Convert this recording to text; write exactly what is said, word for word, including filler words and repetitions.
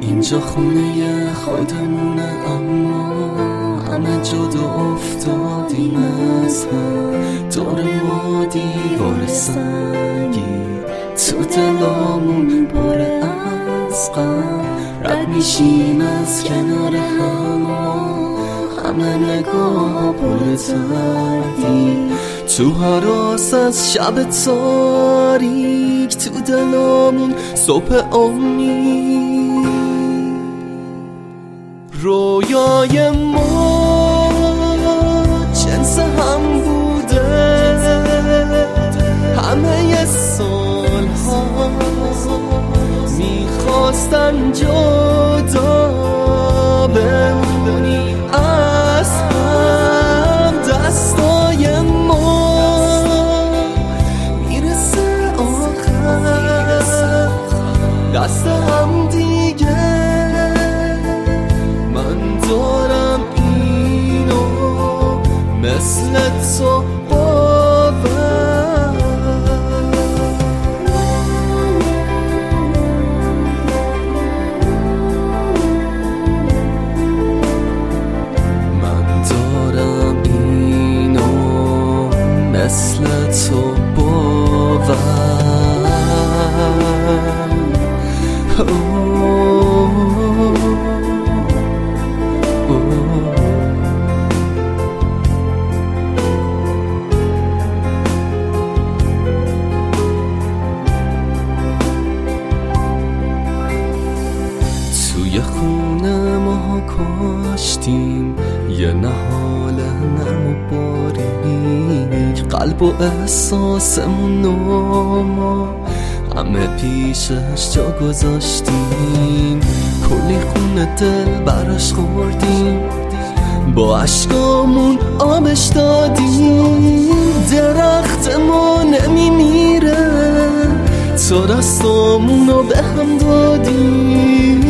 اینجا خونه خودمونه، اما همه جدا افتادیم از هم. دور ما دیوار سنگی، تو دلامون پر از غم. رد میشیم از کنار هم، همه نگاه پر تردید. تو هراس از شب تاریک، تو دلامون صبح امید. رویای ما جنس هم بوده همه سال ها، میخواستن جدا بمونی از هم. دستای ما میرسه آخر، دست هم دیگه. من دارم اینو مثل تو باور. من دارم اینو مثل تو باور. توی خونه ما کاشتیم یه نهال نرم و باریک، قلب و احساسمون و ما همه پیشش جا گذاشتیم. کلی خونه دل براش خوردیم، با عشقامون آبش دادیم. درخت ما نمیمیره، تو دستامونو به هم دادیم.